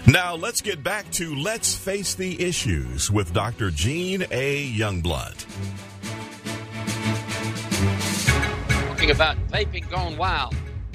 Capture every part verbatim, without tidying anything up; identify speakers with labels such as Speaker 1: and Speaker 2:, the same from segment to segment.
Speaker 1: Now let's get back to Let's Face the Issues with Doctor Gene A. Youngblood.
Speaker 2: Talking about vaping gone wild.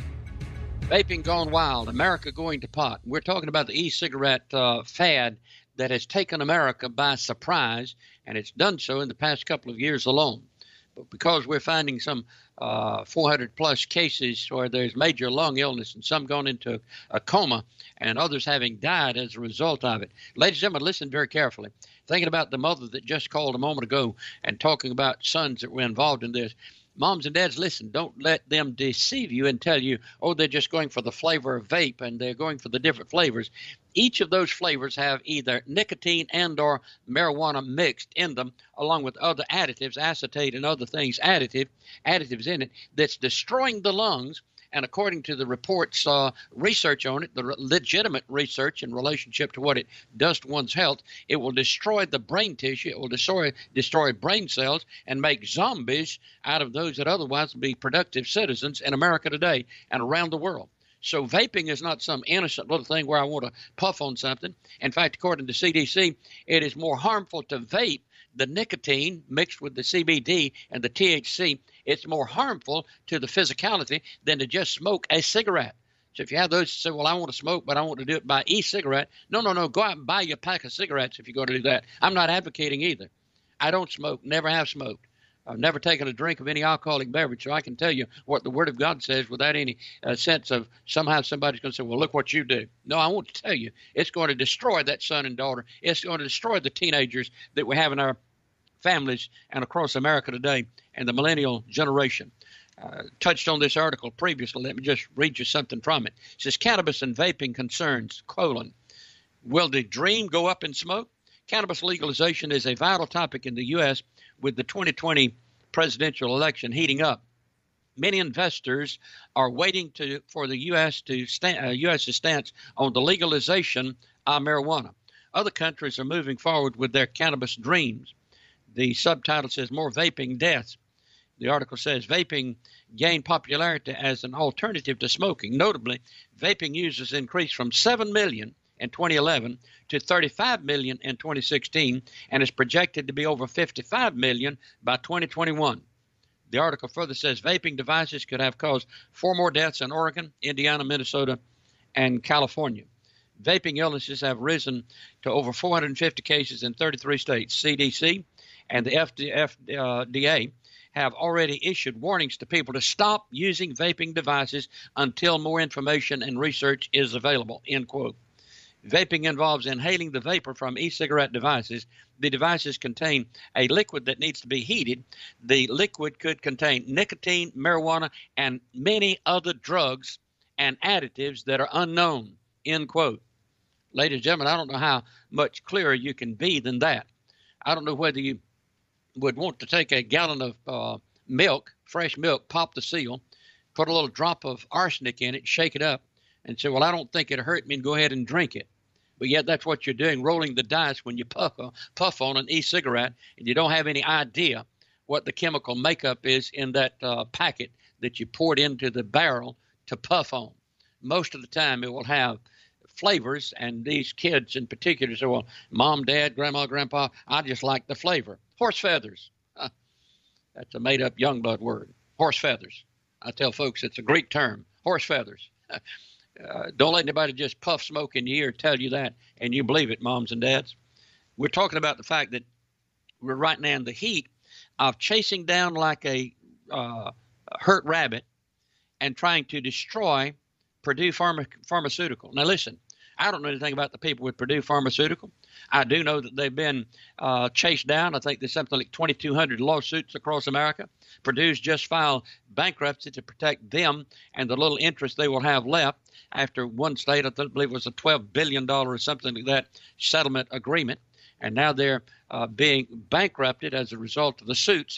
Speaker 2: Vaping gone wild. America going to pot. We're talking about the e-cigarette uh, fad that has taken America by surprise, and it's done so in the past couple of years alone. But because we're finding some uh, four hundred plus cases where there's major lung illness and some gone into a coma and others having died as a result of it. Ladies and gentlemen, listen very carefully. Thinking about the mother that just called a moment ago and talking about sons that were involved in this. Moms and dads, listen, don't let them deceive you and tell you, oh, they're just going for the flavor of vape and they're going for the different flavors. Each of those flavors have either nicotine and or marijuana mixed in them, along with other additives, acetate and other things, additive, additives in it, that's destroying the lungs. And according to the reports, uh, research on it, the re- legitimate research in relationship to what it does to one's health, it will destroy the brain tissue. It will destroy destroy brain cells and make zombies out of those that otherwise would be productive citizens in America today and around the world. So vaping is not some innocent little thing where I want to puff on something. In fact, according to C D C, it is more harmful to vape the nicotine mixed with the C B D and the T H C. It's more harmful to the physicality than to just smoke a cigarette. So if you have those who say, well, I want to smoke, but I want to do it by e-cigarette. No, no, no. Go out and buy you a pack of cigarettes if you're going to do that. I'm not advocating either. I don't smoke, never have smoked. I've never taken a drink of any alcoholic beverage, so I can tell you what the Word of God says without any uh, sense of somehow somebody's going to say, well, look what you do. No, I want to tell you, it's going to destroy that son and daughter. It's going to destroy the teenagers that we have in our families and across America today and the millennial generation. Uh, touched on this article previously. Let me just read you something from it. It says, cannabis and vaping concerns, colon, will the dream go up in smoke? Cannabis legalization is a vital topic in the U S with the twenty twenty presidential election heating up. Many investors are waiting to for the U S to sta- uh, US's stance on the legalization of marijuana. Other countries are moving forward with their cannabis dreams. The subtitle says, more vaping deaths. The article says, vaping gained popularity as an alternative to smoking. Notably, vaping users increased from seven million in twenty eleven to thirty-five million in twenty sixteen and is projected to be over fifty-five million by twenty twenty-one. The article further says vaping devices could have caused four more deaths in Oregon, Indiana, Minnesota, and California. Vaping illnesses have risen to over four hundred fifty cases in thirty-three states. C D C and the F D A have already issued warnings to people to stop using vaping devices until more information and research is available, end quote. Vaping involves inhaling the vapor from e-cigarette devices. The devices contain a liquid that needs to be heated. The liquid could contain nicotine, marijuana, and many other drugs and additives that are unknown, end quote. Ladies and gentlemen, I don't know how much clearer you can be than that. I don't know whether you would want to take a gallon of uh, milk, fresh milk, pop the seal, put a little drop of arsenic in it, shake it up, and say, well, I don't think it'll hurt me, and go ahead and drink it. But yet that's what you're doing, rolling the dice when you puff, uh, puff on an e-cigarette, and you don't have any idea what the chemical makeup is in that uh, packet that you poured into the barrel to puff on. Most of the time it will have flavors, and these kids in particular say, well, mom, dad, grandma, grandpa, I just like the flavor. Horse feathers. Huh. That's a made-up Youngblood word. Horse feathers. I tell folks it's a Greek term, horse feathers. Uh, don't let anybody just puff smoke in your ear tell you that, and you believe it, moms and dads. We're talking about the fact that we're right now in the heat of chasing down like a uh, hurt rabbit and trying to destroy Purdue Pharma- Pharmaceutical. Now, listen, I don't know anything about the people with Purdue Pharmaceutical. I do know that they've been uh, chased down. I think there's something like twenty-two hundred lawsuits across America. Purdue's just filed bankruptcy to protect them and the little interest they will have left after one state, I believe it was a twelve billion dollars or something like that, settlement agreement. And now they're uh, being bankrupted as a result of the suits.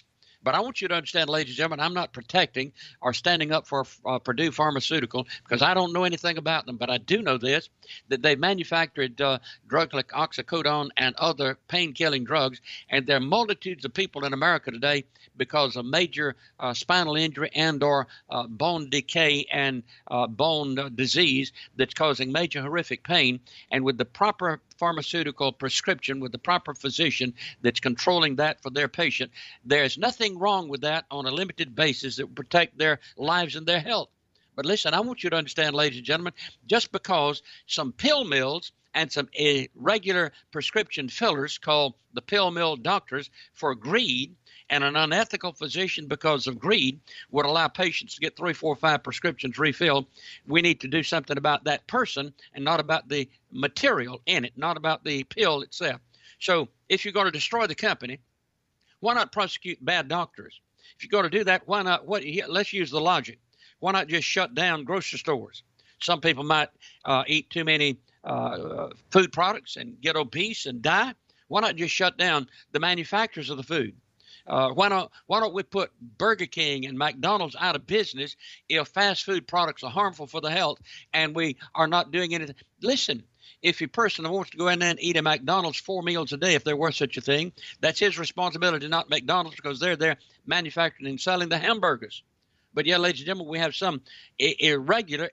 Speaker 2: But I want you to understand, ladies and gentlemen, I'm not protecting or standing up for uh, Purdue Pharmaceutical because I don't know anything about them. But I do know this, that they manufactured uh, drugs like oxycodone and other pain-killing drugs. And there are multitudes of people in America today because of major uh, spinal injury and or uh, bone decay and uh, bone uh, disease that's causing major horrific pain. And with the proper pharmaceutical prescription, with the proper physician that's controlling that for their patient, there's nothing wrong with that on a limited basis that will protect their lives and their health. But listen, I want you to understand, ladies and gentlemen, just because some pill mills and some irregular prescription fillers called the pill mill doctors for greed and an unethical physician because of greed would allow patients to get three, four, five prescriptions refilled, we need to do something about that person and not about the material in it, not about the pill itself. So if you're going to destroy the company, why not prosecute bad doctors? If you're going to do that, why not? What? Let's use the logic. Why not just shut down grocery stores? Some people might uh, eat too many uh, food products and get obese and die. Why not just shut down the manufacturers of the food? Uh, why not? Why don't we put Burger King and McDonald's out of business if fast food products are harmful for the health and we are not doing anything? Listen. If a person wants to go in there and eat at McDonald's four meals a day, if there were such a thing, that's his responsibility, not McDonald's, because they're there manufacturing and selling the hamburgers. But yeah, ladies and gentlemen, we have some irregular,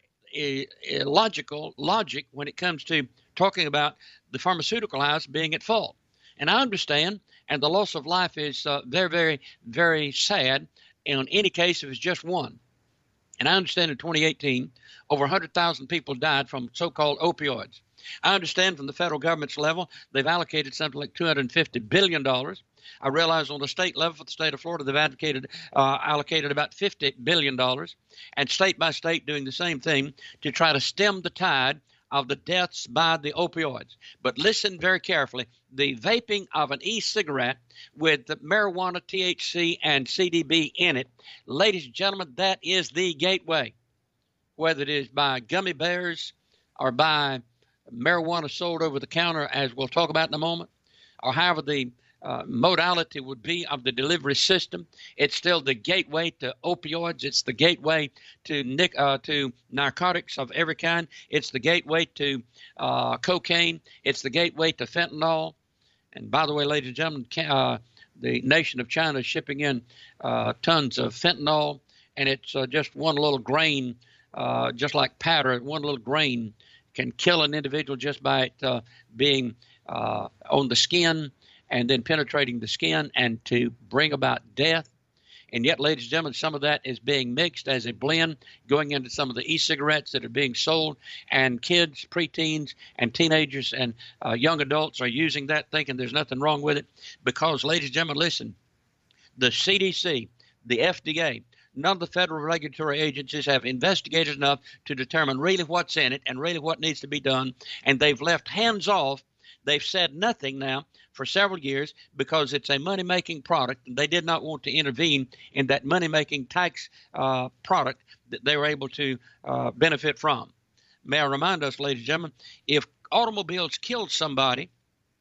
Speaker 2: illogical logic when it comes to talking about the pharmaceutical house being at fault. And I understand, and the loss of life is uh, very, very, very sad. In any case, if it's just one. And I understand in twenty eighteen, over one hundred thousand people died from so-called opioids. I understand from the federal government's level, they've allocated something like two hundred fifty billion dollars. I realize on the state level for the state of Florida, they've advocated, uh, allocated about fifty billion dollars, and state by state doing the same thing to try to stem the tide of the deaths by the opioids. But listen very carefully. The vaping of an e-cigarette with the marijuana, T H C, and C D B in it, ladies and gentlemen, that is the gateway. Whether it is by gummy bears or by marijuana sold over the counter, as we'll talk about in a moment, or however the uh, modality would be of the delivery system, it's still the gateway to opioids. It's the gateway to nic- uh, to narcotics of every kind. It's the gateway to uh, cocaine. It's the gateway to fentanyl. And by the way, ladies and gentlemen, uh, the nation of China is shipping in uh, tons of fentanyl, and it's uh, just one little grain, uh, just like powder, one little grain can kill an individual just by it uh, being uh, on the skin and then penetrating the skin and to bring about death. And yet, ladies and gentlemen, some of that is being mixed as a blend going into some of the e-cigarettes that are being sold. And kids, preteens, and teenagers and uh, young adults are using that thinking there's nothing wrong with it. Because, ladies and gentlemen, listen, the C D C, the F D A, none of the federal regulatory agencies have investigated enough to determine really what's in it and really what needs to be done. And they've left hands off. They've said nothing now for several years because it's a money-making product, and they did not want to intervene in that money-making tax uh, product that they were able to uh, benefit from. May I remind us, ladies and gentlemen, if automobiles killed somebody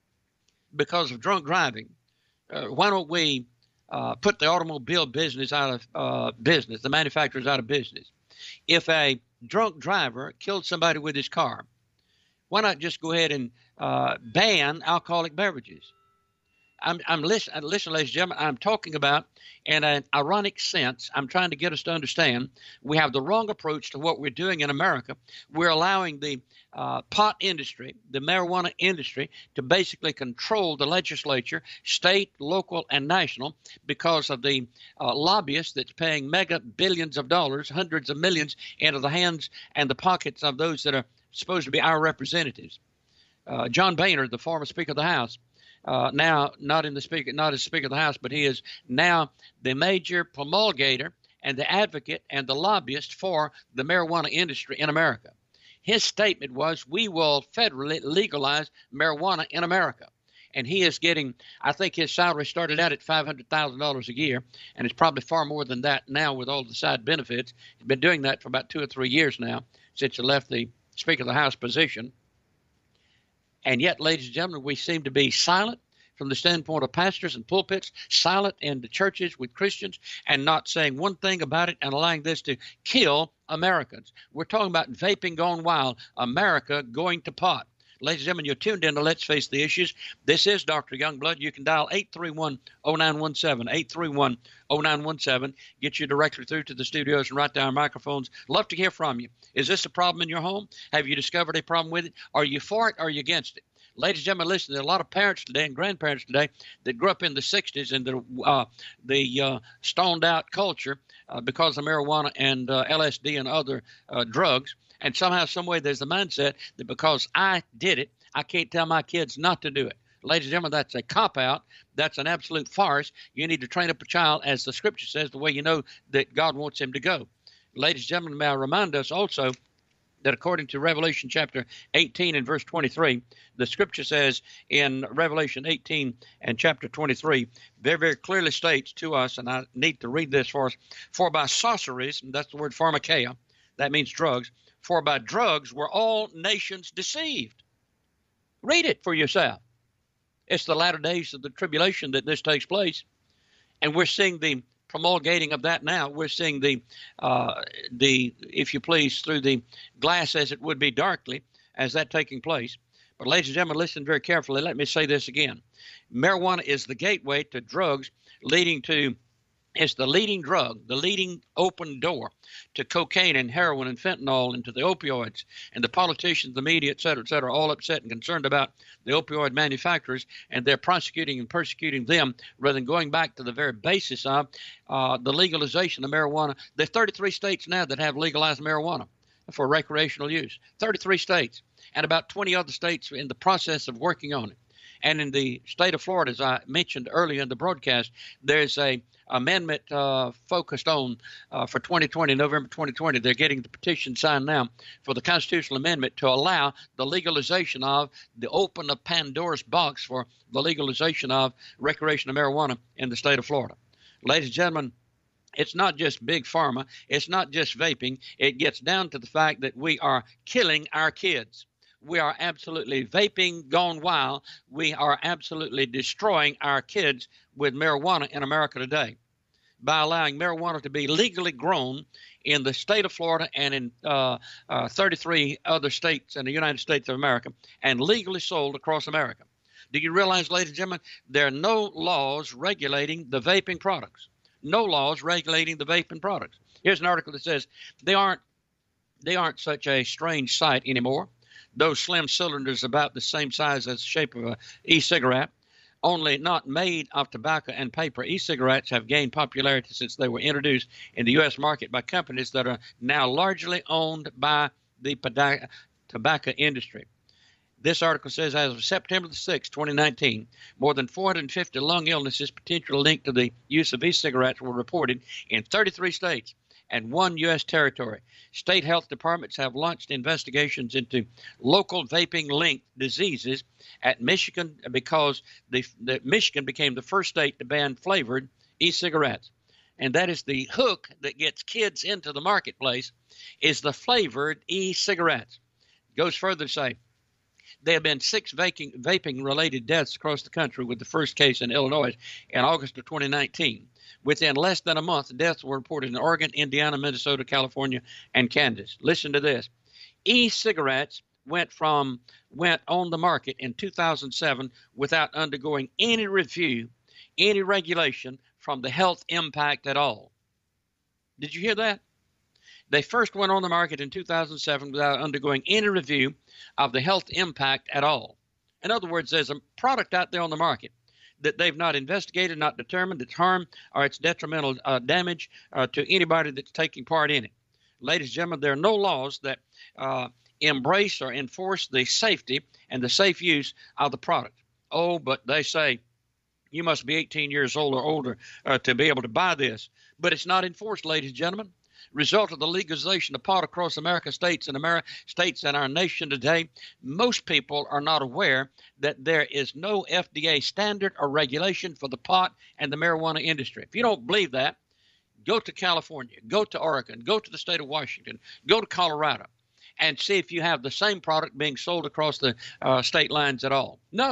Speaker 2: because of drunk driving, uh, why don't we uh, put the automobile business out of uh, business, the manufacturers out of business? If a drunk driver killed somebody with his car, why not just go ahead and uh, ban alcoholic beverages? I'm, I'm listening, listen, ladies and gentlemen, I'm talking about in an ironic sense. I'm trying to get us to understand we have the wrong approach to what we're doing in America. We're allowing the uh, pot industry, the marijuana industry, to basically control the legislature, state, local, and national because of the uh, lobbyists that's paying mega billions of dollars, hundreds of millions into the hands and the pockets of those that are supposed to be our representatives. Uh, John Boehner, the former Speaker of the House, uh, now not in the speaker, not as Speaker of the House, but he is now the major promulgator and the advocate and the lobbyist for the marijuana industry in America. His statement was, we will federally legalize marijuana in America. And he is getting, I think his salary started out at five hundred thousand dollars a year, and it's probably far more than that now with all the side benefits. He's been doing that for about two or three years now since he left the Speaker of the House position. And yet, ladies and gentlemen, we seem to be silent from the standpoint of pastors and pulpits, silent in the churches with Christians, and not saying one thing about it and allowing this to kill Americans. We're talking about vaping gone wild, America going to pot. Ladies and gentlemen, you're tuned in to Let's Face the Issues. This is Doctor Youngblood. You can dial eight three one, oh nine one seven, eight three one, oh nine one seven, get you directly through to the studios and right down our microphones. Love to hear from you. Is this a problem in your home? Have you discovered a problem with it? Are you for it or are you against it? Ladies and gentlemen, listen, there are a lot of parents today and grandparents today that grew up in the sixties in the, uh, the uh, stoned-out culture uh, because of marijuana and uh, L S D and other uh, drugs. And somehow, some way, there's the mindset that because I did it, I can't tell my kids not to do it. Ladies and gentlemen, that's a cop-out. That's an absolute farce. You need to train up a child, as the Scripture says, the way you know that God wants him to go. Ladies and gentlemen, may I remind us also that according to Revelation chapter eighteen and verse twenty-three, the Scripture says in Revelation eighteen and chapter twenty-three, very, very clearly states to us, and I need to read this for us, for by sorceries, and that's the word pharmakeia, that means drugs, for by drugs were all nations deceived. Read it for yourself. It's the latter days of the tribulation that this takes place. And we're seeing the promulgating of that now. We're seeing the, uh, the, if you please, through the glass as it would be darkly, as that taking place. But ladies and gentlemen, listen very carefully. Let me say this again. Marijuana is the gateway to drugs leading to It's the leading drug, the leading open door to cocaine and heroin and fentanyl and to the opioids. And the politicians, the media, et cetera, et cetera, all upset and concerned about the opioid manufacturers, and they're prosecuting and persecuting them rather than going back to the very basis of uh, the legalization of marijuana. There are thirty-three states now that have legalized marijuana for recreational use, thirty-three states, and about twenty other states in the process of working on it. And in the state of Florida, as I mentioned earlier in the broadcast, there's a amendment uh, focused on uh, for twenty twenty, November twenty twenty. They're getting the petition signed now for the constitutional amendment to allow the legalization of, the open of Pandora's box for the legalization of recreational marijuana in the state of Florida. Ladies and gentlemen, it's not just big pharma. It's not just vaping. It gets down to the fact that we are killing our kids. We are absolutely vaping gone wild. We are absolutely destroying our kids with marijuana in America today by allowing marijuana to be legally grown in the state of Florida and in uh, uh, thirty-three other states in the United States of America and legally sold across America. Do you realize, ladies and gentlemen, there are no laws regulating the vaping products? No laws regulating the vaping products. Here's an article that says they aren't they aren't such a strange sight anymore. Those slim cylinders about the same size as the shape of an e-cigarette, only not made of tobacco and paper. E-cigarettes have gained popularity since they were introduced in the U S market by companies that are now largely owned by the tobacco industry. This article says as of September the sixth, twenty nineteen, more than four hundred fifty lung illnesses potentially linked to the use of e-cigarettes were reported in thirty-three states and one U S territory. State health departments have launched investigations into local vaping-linked diseases at Michigan because the, the Michigan became the first state to ban flavored e-cigarettes. And that is the hook that gets kids into the marketplace, is the flavored e-cigarettes. It goes further to say, there have been six vaping, vaping-related deaths across the country, with the first case in Illinois in August of twenty nineteen. Within less than a month, deaths were reported in Oregon, Indiana, Minnesota, California, and Kansas. Listen to this. E-cigarettes went from went on the market in two thousand seven without undergoing any review, any regulation from the health impact at all. Did you hear that? They first went on the market in two thousand seven without undergoing any review of the health impact at all. In other words, there's a product out there on the market that they've not investigated, not determined its harm or its detrimental uh, damage uh, to anybody that's taking part in it. Ladies and gentlemen, there are no laws that uh, embrace or enforce the safety and the safe use of the product. Oh, but they say you must be eighteen years old or older uh, to be able to buy this. But it's not enforced, ladies and gentlemen. Result of the legalization of pot across America, states and America, states and our nation today, most people are not aware that there is no F D A standard or regulation for the pot and the marijuana industry. If you don't believe that, go to California, go to Oregon, go to the state of Washington, go to Colorado, and see if you have the same product being sold across the uh, state lines at all. No.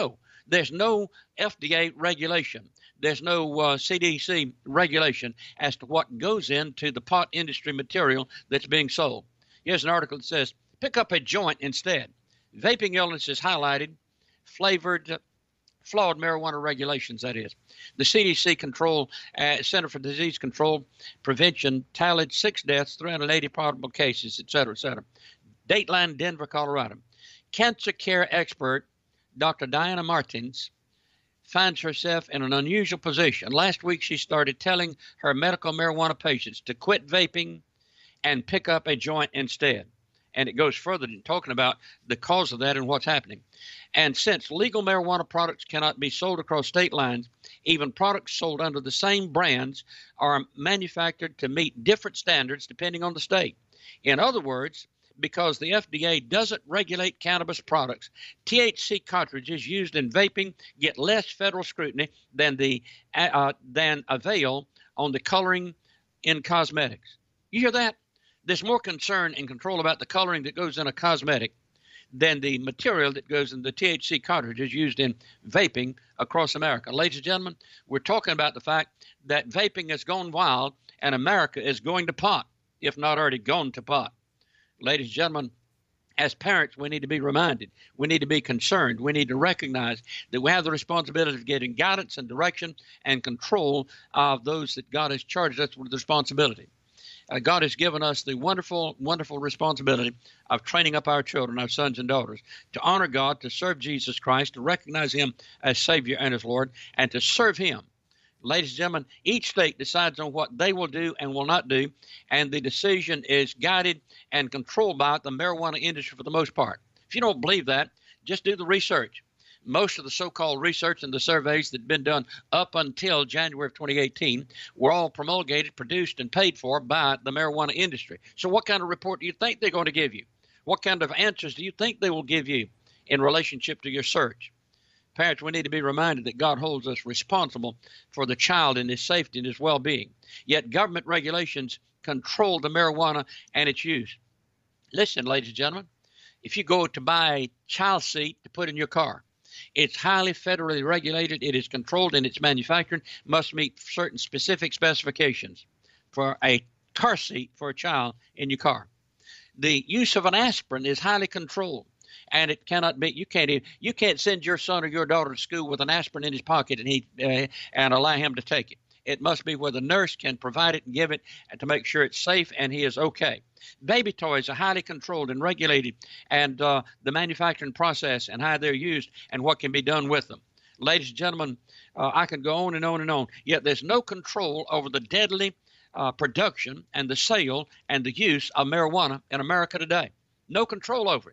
Speaker 2: There's no F D A regulation. There's no uh, C D C regulation as to what goes into the pot industry material that's being sold. Here's an article that says, pick up a joint instead. Vaping illness is highlighted, flavored, flawed marijuana regulations, that is. The C D C control, uh, Center for Disease Control Prevention tallied six deaths, three hundred eighty probable cases, et cetera, et cetera. Dateline, Denver, Colorado. Cancer care expert Doctor Diana Martins finds herself in an unusual position. Last week, she started telling her medical marijuana patients to quit vaping and pick up a joint instead. And it goes further than talking about the cause of that and what's happening. And since legal marijuana products cannot be sold across state lines, even products sold under the same brands are manufactured to meet different standards depending on the state. In other words, because the F D A doesn't regulate cannabis products, T H C cartridges used in vaping get less federal scrutiny than the uh, than avail on the coloring in cosmetics. You hear that? There's more concern and control about the coloring that goes in a cosmetic than the material that goes in the T H C cartridges used in vaping across America. Ladies and gentlemen, we're talking about the fact that vaping has gone wild and America is going to pot, if not already gone to pot. Ladies and gentlemen, as parents, we need to be reminded. We need to be concerned. We need to recognize that we have the responsibility of getting guidance and direction and control of those that God has charged us with the responsibility. Uh, God has given us the wonderful, wonderful responsibility of training up our children, our sons and daughters, to honor God, to serve Jesus Christ, to recognize him as Savior and as Lord, and to serve him. Ladies and gentlemen, each state decides on what they will do and will not do, and the decision is guided and controlled by the marijuana industry for the most part. If you don't believe that, just do the research. Most of the so-called research and the surveys that have been done up until January of twenty eighteen were all promulgated, produced, and paid for by the marijuana industry. So what kind of report do you think they're going to give you? What kind of answers do you think they will give you in relationship to your search? Parents, we need to be reminded that God holds us responsible for the child and his safety and his well-being. Yet government regulations control the marijuana and its use. Listen, ladies and gentlemen, if you go to buy a child seat to put in your car, it's highly federally regulated. It is controlled and it's manufactured, must meet certain specific specifications for a car seat for a child in your car. The use of an aspirin is highly controlled. And it cannot be. You can't even, you can't send your son or your daughter to school with an aspirin in his pocket and he uh, and allow him to take it. It must be where the nurse can provide it and give it and to make sure it's safe and he is okay. Baby toys are highly controlled and regulated, and uh, the manufacturing process and how they're used and what can be done with them. Ladies and gentlemen, uh, I can go on and on and on. Yet there's no control over the deadly uh, production and the sale and the use of marijuana in America today. No control over it.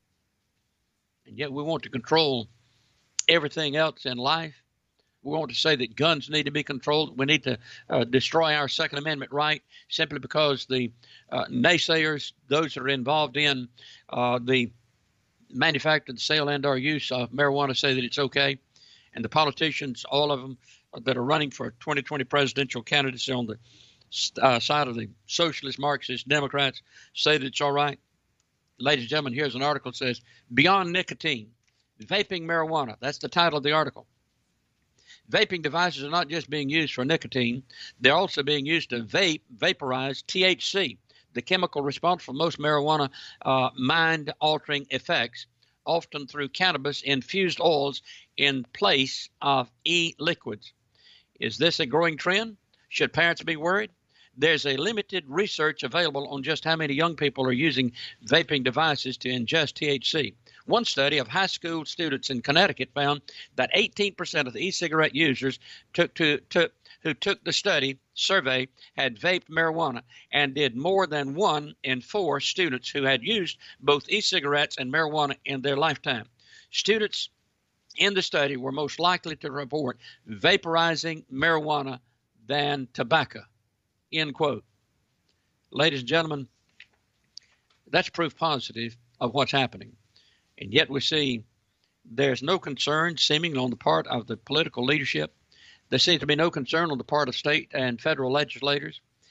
Speaker 2: And yet we want to control everything else in life. We want to say that guns need to be controlled. We need to uh, destroy our Second Amendment right simply because the uh, naysayers, those that are involved in uh, the manufacture, the sale, and or use of marijuana say that it's okay. And the politicians, all of them that are running for twenty twenty presidential candidacy on the uh, side of the socialist, Marxist, Democrats say that it's all right. Ladies and gentlemen, here's an article that says, Beyond Nicotine, Vaping Marijuana. That's the title of the article. Vaping devices are not just being used for nicotine. They're also being used to vape, vaporize T H C, the chemical responsible for most marijuana uh, mind-altering effects, often through cannabis-infused oils in place of e-liquids. Is this a growing trend? Should parents be worried? There's a limited research available on just how many young people are using vaping devices to ingest T H C. One study of high school students in Connecticut found that eighteen percent of the e-cigarette users took to, took, who took the study survey had vaped marijuana, and did more than one in four students who had used both e-cigarettes and marijuana in their lifetime. Students in the study were most likely to report vaporizing marijuana than tobacco. End quote. Ladies and gentlemen, that's proof positive of what's happening. And yet we see there's no concern seemingly on the part of the political leadership. There seems to be no concern on the part of state and federal legislators.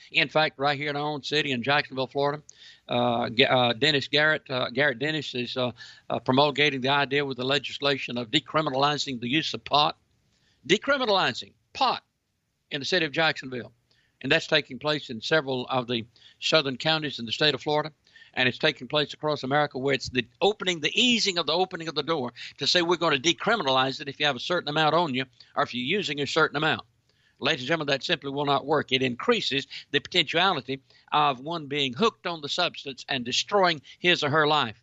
Speaker 2: In fact, right here in our own city in Jacksonville, Florida, uh, uh, Dennis Garrett, uh, Garrett Dennis is uh, uh, promulgating the idea with the legislation of decriminalizing the use of pot, decriminalizing pot in the city of Jacksonville. And that's taking place in several of the southern counties in the state of Florida. And it's taking place across America, where it's the opening, the easing of the opening of the door to say we're going to decriminalize it if you have a certain amount on you or if you're using a certain amount. Ladies and gentlemen, that simply will not work. It increases the potentiality of one being hooked on the substance and destroying his or her life.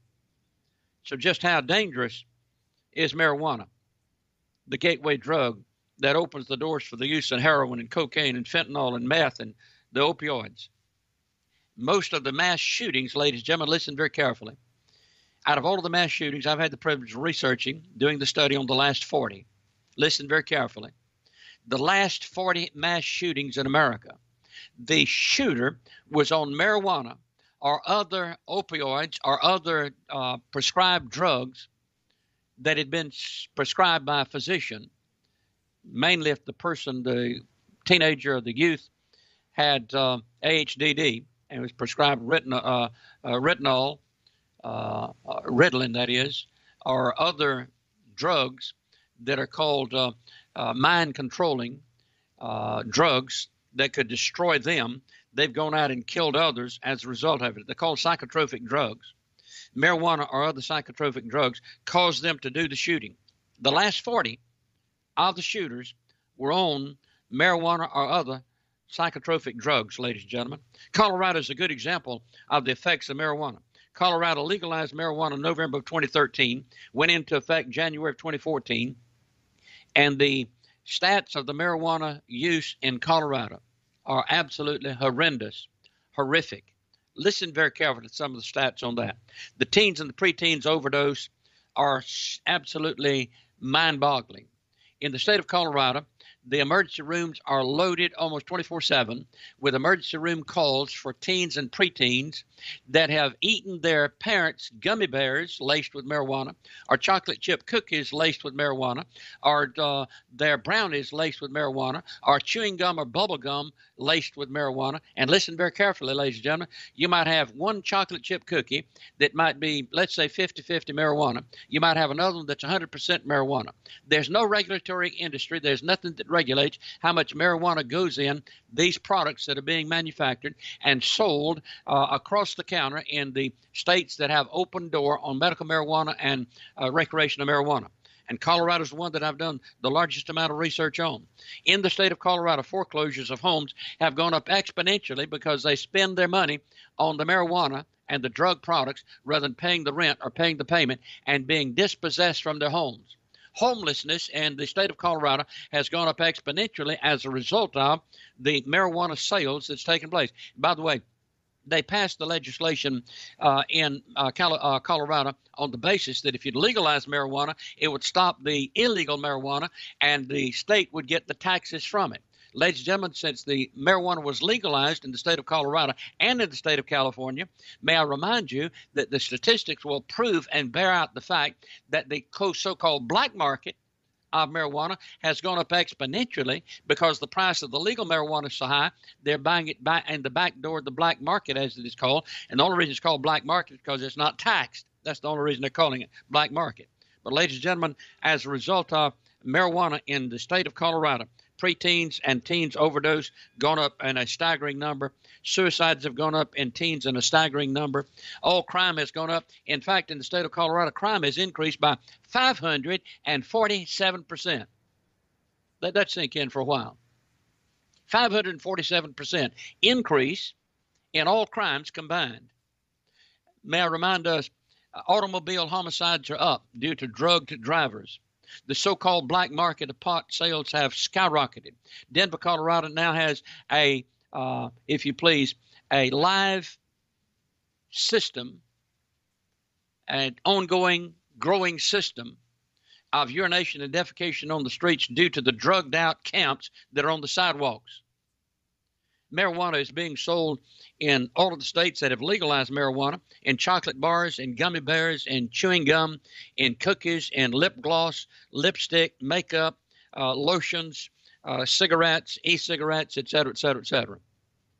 Speaker 2: So just how dangerous is marijuana, the gateway drug that opens the doors for the use of heroin and cocaine and fentanyl and meth and the opioids? Most of the mass shootings, ladies and gentlemen, listen very carefully. Out of all of the mass shootings, I've had the privilege of researching, doing the study on the last forty. Listen very carefully. The last forty mass shootings in America, the shooter was on marijuana or other opioids or other uh, prescribed drugs that had been prescribed by a physician, mainly if the person, the teenager or the youth, had uh, A H D D and was prescribed retinol, uh, uh, retinol uh, uh, Ritalin, that is, or other drugs that are called uh, uh, mind-controlling uh, drugs that could destroy them. They've gone out and killed others as a result of it. They're called psychotropic drugs. Marijuana or other psychotropic drugs cause them to do the shooting. The last forty of the shooters were on marijuana or other psychotropic drugs, ladies and gentlemen. Colorado is a good example of the effects of marijuana. Colorado legalized marijuana in November of twenty thirteen, went into effect January of twenty fourteen, and the stats of the marijuana use in Colorado are absolutely horrendous, horrific. Listen very carefully to some of the stats on that. The teens and the preteens overdose are absolutely mind-boggling. In the state of Colorado, the emergency rooms are loaded almost twenty-four seven with emergency room calls for teens and preteens that have eaten their parents' gummy bears laced with marijuana, or chocolate chip cookies laced with marijuana, or uh, their brownies laced with marijuana, or chewing gum or bubble gum laced with marijuana. And listen very carefully, ladies and gentlemen, you might have one chocolate chip cookie that might be, let's say, fifty fifty marijuana. You might have another one that's one hundred percent marijuana. There's no regulatory industry. There's nothing that regulates how much marijuana goes in these products that are being manufactured and sold uh, across the counter in the states that have open door on medical marijuana and uh, recreational marijuana. And Colorado is the one that I've done the largest amount of research on. In the state of Colorado, foreclosures of homes have gone up exponentially because they spend their money on the marijuana and the drug products rather than paying the rent or paying the payment and being dispossessed from their homes. Homelessness in the state of Colorado has gone up exponentially as a result of the marijuana sales that's taken place. By the way, they passed the legislation uh, in uh, Cal- uh, Colorado on the basis that if you'd legalize marijuana, it would stop the illegal marijuana and the state would get the taxes from it. Ladies and gentlemen, since the marijuana was legalized in the state of Colorado and in the state of California, may I remind you that the statistics will prove and bear out the fact that the so-called black market of marijuana has gone up exponentially because the price of the legal marijuana is so high, they're buying it by in the back door of the black market, as it is called. And the only reason it's called black market is because it's not taxed. That's the only reason they're calling it black market. But ladies and gentlemen, as a result of marijuana in the state of Colorado, preteens and teens overdose gone up in a staggering number. Suicides have gone up in teens in a staggering number. All crime has gone up. In fact, in the state of Colorado, crime has increased by five hundred forty-seven percent. Let that sink in for a while. five hundred forty-seven percent increase in all crimes combined. May I remind us, automobile homicides are up due to drugged drivers. The so-called black market of pot sales have skyrocketed. Denver, Colorado now has a, uh, if you please, a live system, an ongoing, growing system of urination and defecation on the streets due to the drugged out camps that are on the sidewalks. Marijuana is being sold in all of the states that have legalized marijuana, in chocolate bars, in gummy bears, in chewing gum, in cookies, in lip gloss, lipstick, makeup, uh, lotions, uh, cigarettes, e-cigarettes, et cetera, et cetera, et cetera.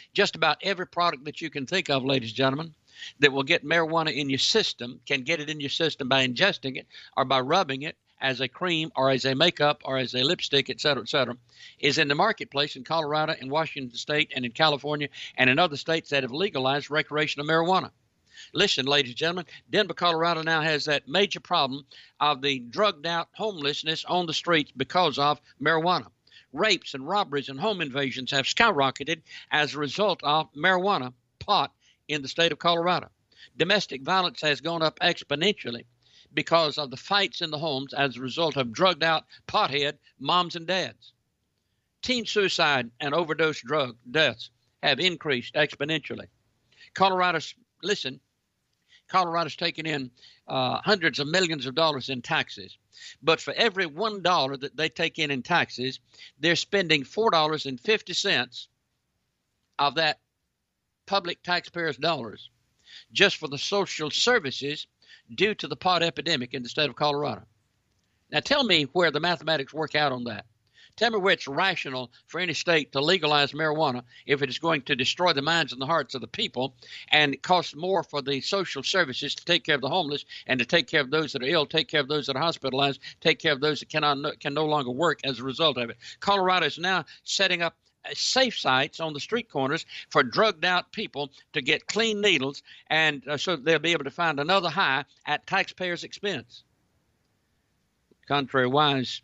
Speaker 2: Just about every product that you can think of, ladies and gentlemen, that will get marijuana in your system, can get it in your system by ingesting it or by rubbing it as a cream or as a makeup or as a lipstick, et cetera, et cetera, is in the marketplace in Colorado and Washington State and in California and in other states that have legalized recreational marijuana. Listen, ladies and gentlemen, Denver, Colorado now has that major problem of the drugged out homelessness on the streets because of marijuana. Rapes and robberies and home invasions have skyrocketed as a result of marijuana, pot, in the state of Colorado. Domestic violence has gone up exponentially because of the fights in the homes as a result of drugged out pothead moms and dads. Teen suicide and overdose drug deaths have increased exponentially. Colorado's, listen, Colorado's taken in uh, hundreds of millions of dollars in taxes. But for every one dollar that they take in in taxes, they're spending four dollars and fifty cents of that public taxpayers' dollars just for the social services due to the pot epidemic in the state of Colorado. Now tell me where the mathematics work out on that. Tell me where it's rational for any state to legalize marijuana if it is going to destroy the minds and the hearts of the people, and it costs more for the social services to take care of the homeless and to take care of those that are ill, take care of those that are hospitalized, take care of those that cannot can no longer work as a result of it. Colorado is now setting up safe sites on the street corners for drugged out people to get clean needles, and uh, so they'll be able to find another high at taxpayers' expense. Contrary-wise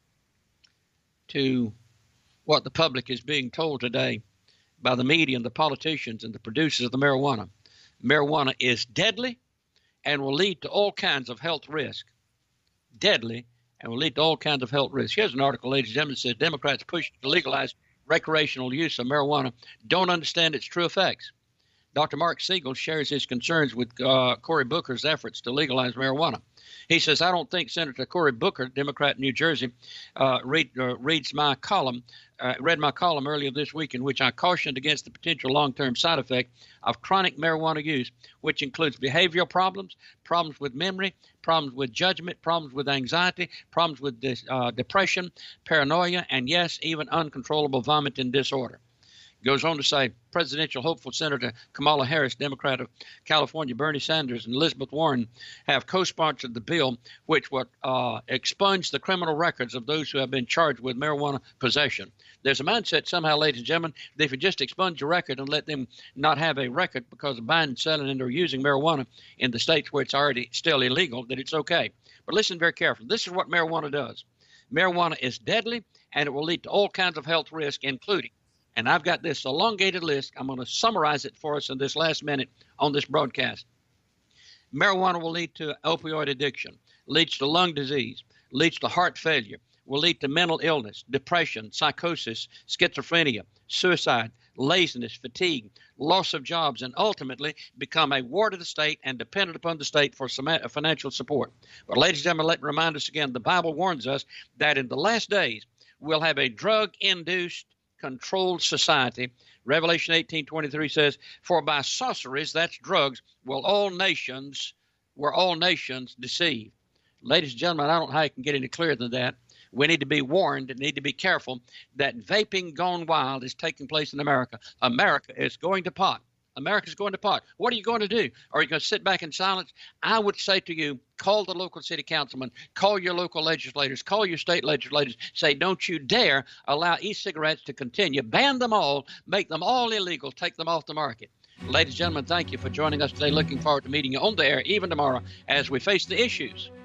Speaker 2: to what the public is being told today by the media and the politicians and the producers of the marijuana, marijuana is deadly and will lead to all kinds of health risk. Deadly and will lead to all kinds of health risk. Here's an article, ladies and gentlemen, that says Democrats push to legalize recreational use of marijuana, don't understand its true effects. Doctor Mark Siegel shares his concerns with uh, Cory Booker's efforts to legalize marijuana. He says, I don't think Senator Cory Booker, Democrat in New Jersey, uh, read, uh, reads my column, uh, read my column earlier this week in which I cautioned against the potential long-term side effect of chronic marijuana use, which includes behavioral problems, problems with memory, problems with judgment, problems with anxiety, problems with dis, uh, depression, paranoia, and yes, even uncontrollable vomiting disorder. Goes on to say, presidential hopeful Senator Kamala Harris, Democrat of California, Bernie Sanders, and Elizabeth Warren have co-sponsored the bill which would uh, expunge the criminal records of those who have been charged with marijuana possession. There's a mindset somehow, ladies and gentlemen, that if you just expunge your record and let them not have a record because of buying, selling, and or using marijuana in the states where it's already still illegal, that it's okay. But listen very carefully. This is what marijuana does. Marijuana is deadly, and it will lead to all kinds of health risks, including, and I've got this elongated list. I'm going to summarize it for us in this last minute on this broadcast. Marijuana will lead to opioid addiction, leads to lung disease, leads to heart failure, will lead to mental illness, depression, psychosis, schizophrenia, suicide, laziness, fatigue, loss of jobs, and ultimately become a ward of the state and dependent upon the state for some financial support. But ladies and gentlemen, let me remind us again, the Bible warns us that in the last days we'll have a drug-induced controlled society. Revelation eighteen twenty-three says, for by sorceries, that's drugs, will all nations, were all nations deceived. Ladies and gentlemen, I don't know how you can get any clearer than that. We need to be warned and need to be careful that vaping gone wild is taking place in America. America is going to pot. America's going to pot. What are you going to do? Are you going to sit back in silence? I would say to you, call the local city councilman, call your local legislators, call your state legislators, say don't you dare allow e-cigarettes to continue. Ban them all, make them all illegal, take them off the market. Ladies and gentlemen, thank you for joining us today. Looking forward to meeting you on the air even tomorrow as we face the issues